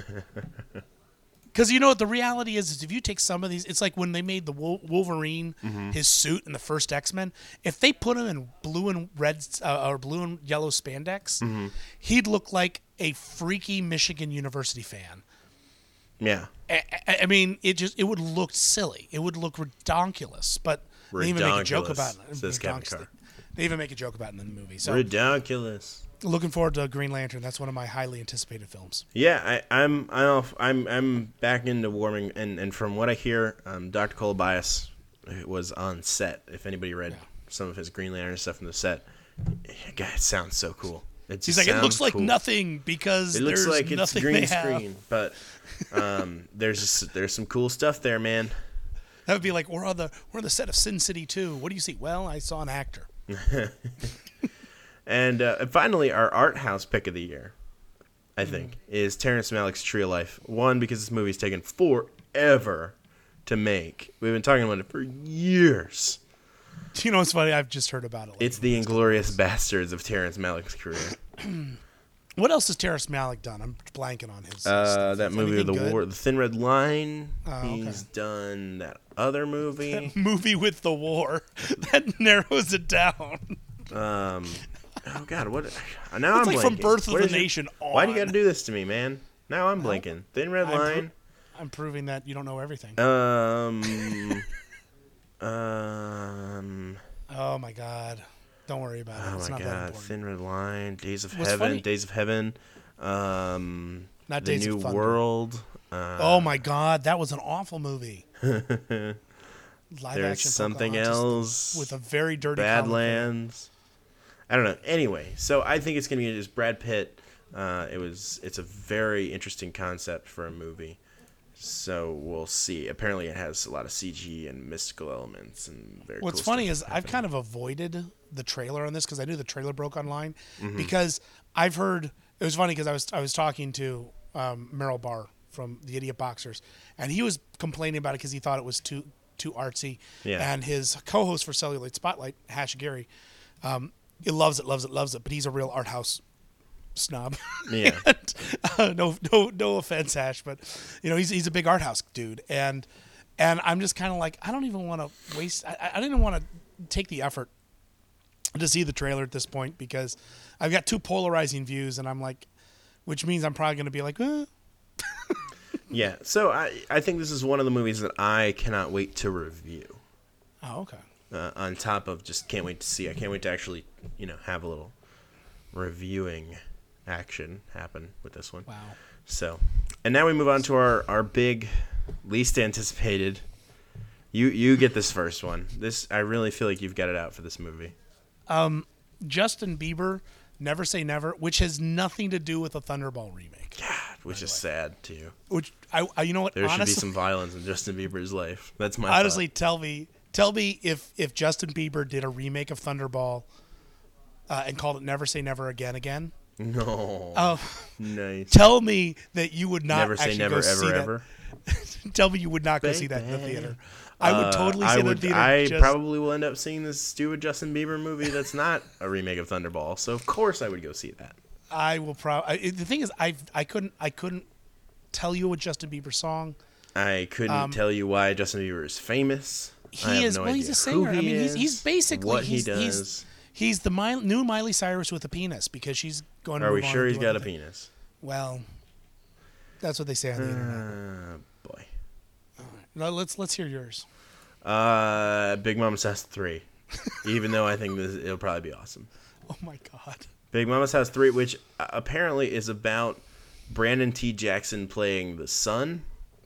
Because what the reality is if you take some of these, it's like when they made the Wolverine, his suit in the first X-Men. If they put him in blue and red or blue and yellow spandex, he'd look like a freaky Michigan University fan. Yeah. I mean, it would look silly. It would look redonkulous. But they even make a joke about it. Says Kevin Carr. They even make a joke about it in the movie. So redonkulous. Looking forward to Green Lantern. That's one of my highly anticipated films. Yeah, I'm back into warming, and from what I hear, Dr. Colabias was on set. If anybody read some of his Green Lantern stuff from the set, God, it sounds so cool. He's like, it looks like nothing because it looks like it's green screen, but there's some cool stuff there, man. That would be like we're on the set of Sin City 2. What do you see? Well, I saw an actor. And finally, our art house pick of the year, I think, is Terrence Malick's Tree of Life. One, because this movie's taken forever to make. We've been talking about it for years. You know what's funny? I've just heard about it. It's the Inglourious Bastards of Terrence Malick's career. What else has Terrence Malick done? I'm blanking on his that stuff. movie with the Anything war, good? The Thin Red Line. Okay. He's done that other movie. That movie with the war. That narrows it down. Oh God! What? Now It's I'm like blanking. from Birth of What the is it? Nation on. Why do you got to do this to me, man? Now I'm blanking. Thin Red Line. I'm proving that you don't know everything. Oh my God! Don't worry about it. Oh It's my not that God! important. Thin Red Line. Days of What's Heaven. funny- Days of Heaven. Not The Days New of Thunder. World. Oh my God! That was an awful movie. Live There's action something Pocahontas else. with a very dirty comic book. Badlands. I don't know. Anyway, so I think it's gonna be just Brad Pitt. It's a very interesting concept for a movie, So we'll see. Apparently, it has a lot of CG and mystical elements and very. What's cool funny stuff is happening. I've kind of avoided the trailer on this because I knew the trailer broke online. Mm-hmm. Because I've heard it was funny because I was talking to Merrill Barr from the Idiot Boxers, and he was complaining about it because he thought it was too artsy. Yeah. And his co-host for Celluloid Spotlight, Hash Gary, he loves it, but he's a real art house snob. Yeah. And, no offense, Hash, but he's a big art house dude, and I'm just kind of like, I don't even want to waste. I didn't want to take the effort to see the trailer at this point because I've got two polarizing views, and I'm like, which means I'm probably going to be like, Yeah. So I think this is one of the movies that I cannot wait to review. Oh, okay. On top of just can't wait to see. I can't wait to actually have a little reviewing action happen with this one. Wow. So, and now we move on to our big, least anticipated. You get this first one. This I really feel like you've got it out for this movie. Justin Bieber, Never Say Never, which has nothing to do with a Thunderball remake. God, which is sad too. Which I you know what? There honestly, should be some violence in Justin Bieber's life. That's my honestly. thought. Tell me if Justin Bieber did a remake of Thunderball and called it Never Say Never Again. No. Oh, Nice. tell me that you would not Never say actually never go see ever that. ever. Tell me you would not go see that in the theater. I would totally see that in the theater. I just- probably will end up seeing this stupid Justin Bieber movie that's not a remake of Thunderball. So of course I would go see that. I will probably. The thing is, I couldn't tell you a Justin Bieber song. I couldn't tell you why Justin Bieber is famous. I have no He's idea a singer. who I mean, is, he's basically what he's, he does. He's the new Miley Cyrus with a penis because she's going to. Are we move on sure and he's do got a other things. penis? Well, that's what they say on the internet. Boy. No, let's hear yours. Big Mama's House 3. Even though I think it'll probably be awesome. Oh my God. Big Mama's House 3, which apparently is about Brandon T. Jackson playing the son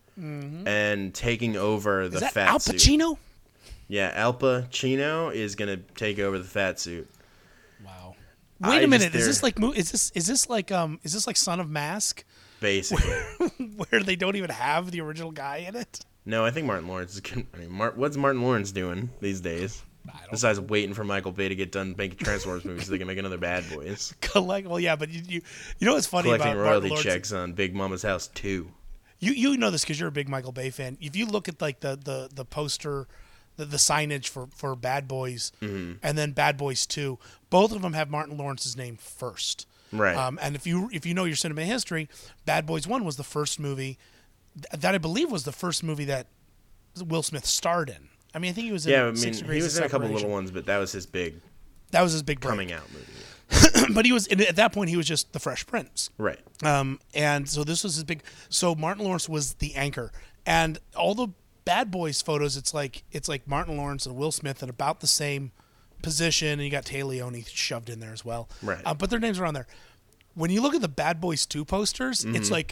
and taking over the Is that fat Al suit. Pacino? Yeah, Al Pacino is gonna take over the fat suit. Wow. I Wait a minute. just- Is this like Son of Mask, Basically, where they don't even have the original guy in it? no, I think Martin Lawrence is. What's Martin Lawrence doing these days? Besides waiting for Michael Bay to get done making Transformers movies so they can make another Bad Boys. Well, yeah, but you know what's funny Collecting about royalty Martin Lawrence? checks on Big Mama's House 2. You know this because you're a big Michael Bay fan. If you look at like the poster, the signage for Bad Boys and then Bad Boys 2, both of them have Martin Lawrence's name first. Right. And if you know your cinema history, Bad Boys 1 was the first movie that I believe was the first movie that Will Smith starred in. I mean, I think he was in Yeah, I mean, 6 he Degrees was of in a couple Separation. little ones, but that was his big That was his big break. coming out movie. But he was at that point he was just the Fresh Prince. Right. And so this was his big. So Martin Lawrence was the anchor, and all the Bad Boys photos. It's like Martin Lawrence and Will Smith at about the same position, and you got Tay Leone shoved in there as well. Right. But their names are on there. When you look at the Bad Boys 2 posters, it's like.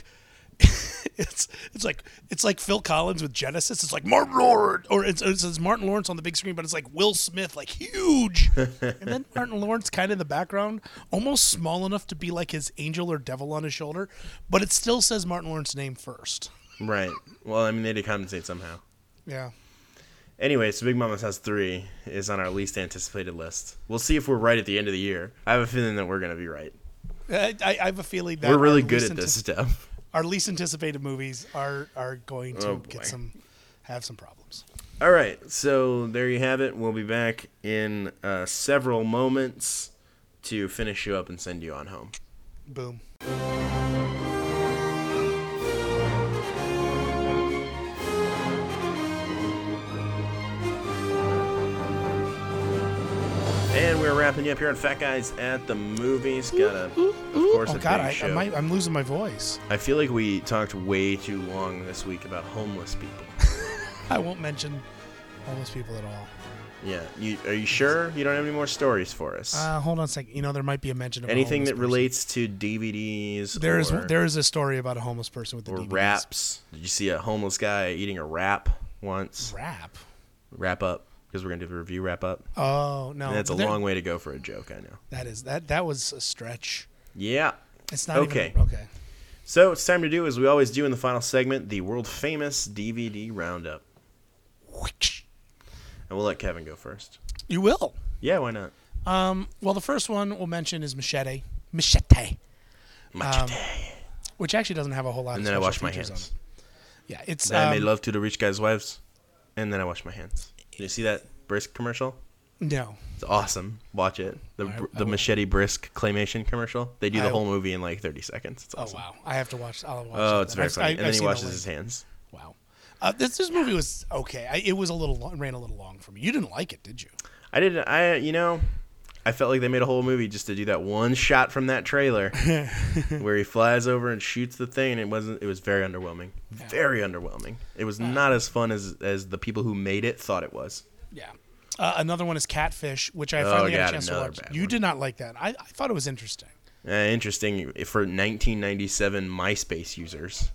It's like Phil Collins with Genesis. It's like Martin Lawrence, or it says Martin Lawrence on the big screen, but it's like Will Smith, like huge, and then Martin Lawrence kind of in the background, almost small enough to be like his angel or devil on his shoulder, but it still says Martin Lawrence's name first. Right. Well, I mean, they had to compensate somehow. Yeah. Anyway, so Big Mama's House 3 is on our least anticipated list. We'll see if we're right at the end of the year. I have a feeling that we're going to be right. I have a feeling that We're really our good least at this stuff. Our least anticipated movies are going to Oh, boy. have some problems. All right, so there you have it. We'll be back in several moments to finish you up and send you on home. Boom. And we're wrapping you up here on Fat Guys at the Movies. Got of course, Oh a God, big show. I'm losing my voice. I feel like we talked way too long this week about homeless people. I won't mention homeless people at all. Yeah, are you sure you don't have any more stories for us? Hold on a second. There might be a mention of Anything a that homeless relates to DVDs There is a story about a homeless person with the or DVDs. wraps. Did you see a homeless guy eating a wrap once? Rap. Wrap up, because we're going to do the review wrap up. Oh no, And that's a There- long way to go for a joke, I know. That is that was a stretch. Yeah. It's not Okay. Even, okay. So it's time to do, as we always do in the final segment, the world famous DVD roundup. And we'll let Kevin go first. You will. Yeah, why not? Well, the first one we'll mention is Machete. Machete. Which actually doesn't have a whole lot And of then I special wash my features hands. on it. Yeah, it's. I made love to the rich guy's wives, and then I wash my hands. Did you see that Brisk commercial? No. It's awesome. Watch it. I The will. Machete Brisk claymation commercial. They do the I whole will. movie in like 30 seconds. It's awesome. Oh wow! I have to watch. I'll watch. Oh, that it's then. very I've- funny. I've And then he seen the washes link. his hands. Wow. This movie was okay. It was a little long, ran a little long for me. You didn't like it, did you? I didn't. I felt like they made a whole movie just to do that one shot from that trailer where he flies over and shoots the thing. And it was very underwhelming. Very underwhelming. It was not as fun as the people who made it thought it was. Yeah. Another one is Catfish, which I finally had a God, chance to another watch. bad You one. did not like that. I thought it was interesting. Interesting for 1997 MySpace users.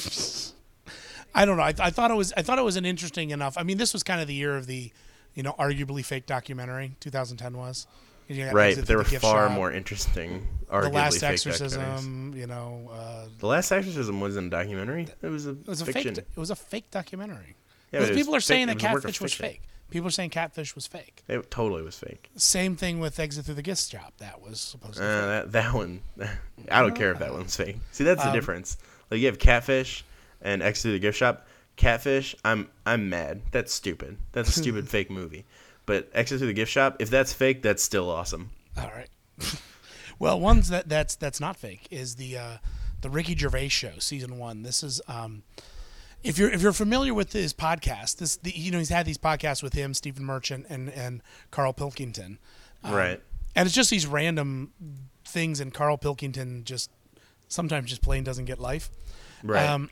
I don't know. I thought it was an interesting enough. I mean, this was kind of the year of the, arguably fake documentary. 2010 was. You got Right, Exit but there Through were the Gift far Shop, more interesting, arguably The Last fake documentaries. Exorcism. The Last Exorcism wasn't a documentary. It was a It was a fiction. fake. It was a fake documentary. Yeah, Because but it was people are fake- saying it that was a work of Catfish was fiction. fake. People are saying Catfish was fake. It totally was fake. Same thing with Exit Through the Gift Shop. That was supposed to be fake. That one, I don't care if that one's fake. See, that's the difference. Like you have Catfish and Exit Through the Gift Shop. Catfish, I'm mad. That's stupid. That's a stupid fake movie. But Exit Through the Gift Shop, if that's fake, that's still awesome. All right. Well, ones that's not fake is the Ricky Gervais show, season 1. This is if you're familiar with his podcast, he's had these podcasts with him, Stephen Merchant and Carl Pilkington. Right. And it's just these random things, and Carl Pilkington sometimes just plain doesn't get life. Right.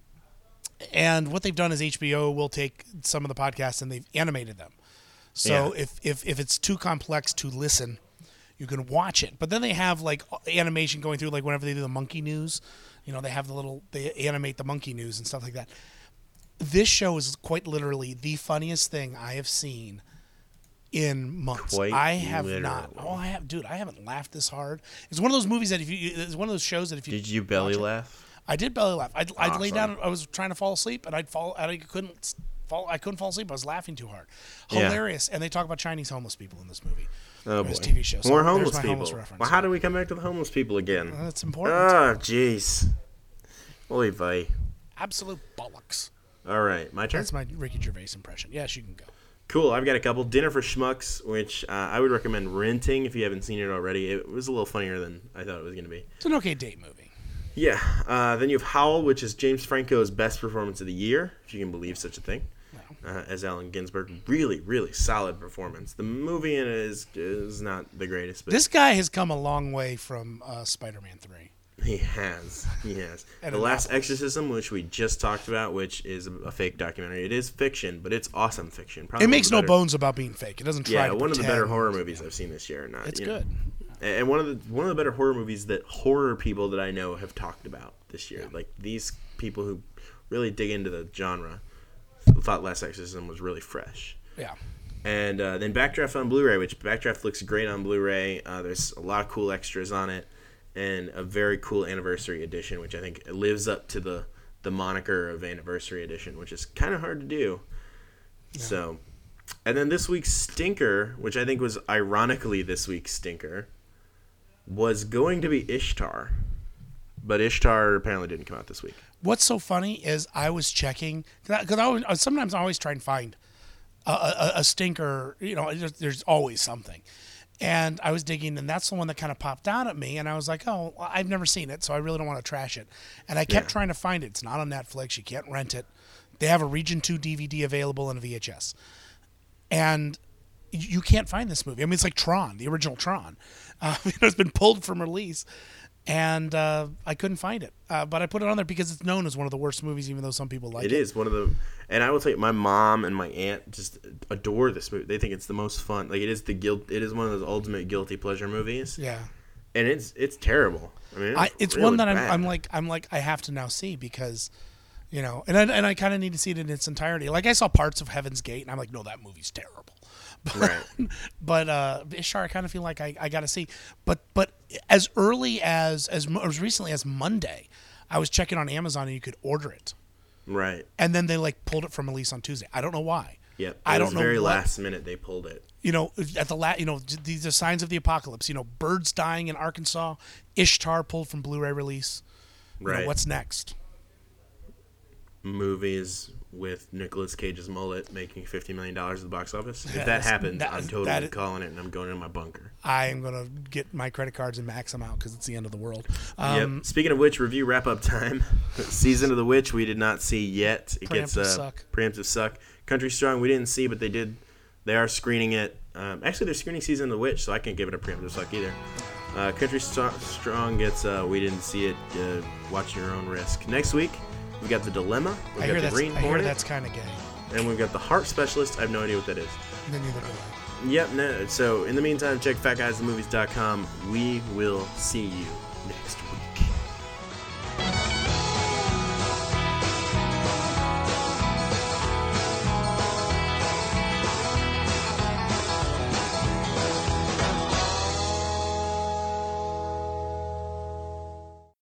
And what they've done is HBO will take some of the podcasts and they've animated them. So Yeah. if it's too complex to listen, you can watch it. But then they have like animation going through, like whenever they do the monkey news, they have they animate the monkey news and stuff like that. This show is quite literally the funniest thing I have seen in months. Quite I have literally. not. Oh, I haven't laughed this hard. It's one of those movies that it's one of those shows that if you Did you belly watch it- laugh? I did belly laugh. I'd lay Awesome. down. I was trying to fall asleep, and I'd fall. I couldn't fall. I couldn't fall asleep. I was laughing too hard. Yeah. Hilarious. And they talk about Chinese homeless people in this movie. Oh Or boy. this TV show. So More there's homeless my people. homeless reference. Well, how do we come back to the homeless people again? That's important. Oh, jeez. Oy vey. Absolute bollocks. All right, my turn. That's my Ricky Gervais impression. Yes, you can go. Cool. I've got a couple. Dinner for Schmucks, which I would recommend renting if you haven't seen it already. It was a little funnier than I thought it was going to be. It's an okay date movie. Yeah. Then you have Howl, which is James Franco's best performance of the year, if you can believe such a thing, as Allen Ginsberg. Really, really solid performance. The movie in it is not the greatest, but This guy has come a long way from Spider-Man 3. he has. And The Last Annapolis. Exorcism, which we just talked about, which is a fake documentary. It is fiction, but it's awesome fiction. It Probably makes one no of the better- bones about being fake. It doesn't try Yeah, to one of the pretend. better horror movies I've seen this year. It's you know. good. And one of the better horror movies that horror people that I know have talked about this year. Like these people who really dig into the genre thought Last Exorcism was really fresh. Yeah. And then Backdraft on Blu-ray, which Backdraft looks great on Blu-ray. There's a lot of cool extras on it, and a very cool anniversary edition, which I think lives up to the moniker of anniversary edition, which is kind of hard to do. Yeah. So, and then this week's stinker, which I think was ironically this week's stinker, was going to be Ishtar, but Ishtar apparently didn't come out this week. What's so funny is I was checking because sometimes I always try and find a stinker. There's always something, and I was digging, and that's the one that kind of popped out at me, and I was like, oh, well, I've never seen it, so I really don't want to trash it. And I kept trying to find it. It's not on Netflix. You can't rent it. They have a Region 2 DVD available and a VHS, and you can't find this movie. I mean, it's like Tron, the original Tron. It's been pulled from release. And I couldn't find it, but I put it on there because it's known as one of the worst movies, even though some people like it. It is one of the, and I will tell you, my mom and my aunt just adore this movie. They think it's the most fun. Like it is It is one of those ultimate guilty pleasure movies. Yeah, and it's terrible. I mean, it's really one that bad. I'm like I have to now see because, and I kind of need to see it in its entirety. Like I saw parts of Heaven's Gate, and I'm like, no, that movie's terrible. Right. But Ishtar, I kind of feel like I got to see. But as early as recently as Monday, I was checking on Amazon and you could order it. Right. And then they like pulled it from release on Tuesday. I don't know why. Yep. I don't know. Very last minute they pulled it. You know, at the these are signs of the apocalypse. You know, birds dying in Arkansas. Ishtar pulled from Blu-ray release. Right. You know, what's next? Movies with Nicolas Cage's mullet making $50 million at the box office. If that happens, I'm totally calling it, and I'm going in my bunker. I am going to get my credit cards and max them out because it's the end of the world. Yep. Speaking of which, review wrap-up time. Season of the Witch we did not see yet. It Preemptive gets suck. Preemptive suck. Country Strong we didn't see, but they are screening it. Actually, they're screening Season of the Witch, so I can't give it a preemptive suck either. Country Strong gets we didn't see it. Watch your own risk. Next week, we got The Dilemma. We've got The Green Hornet. I hear that's kind of gay. And we've got The Heart Specialist. I have no idea what that is. Neither do I. Yep. No, so in the meantime, check fatguysthemovies.com. We will see you next week.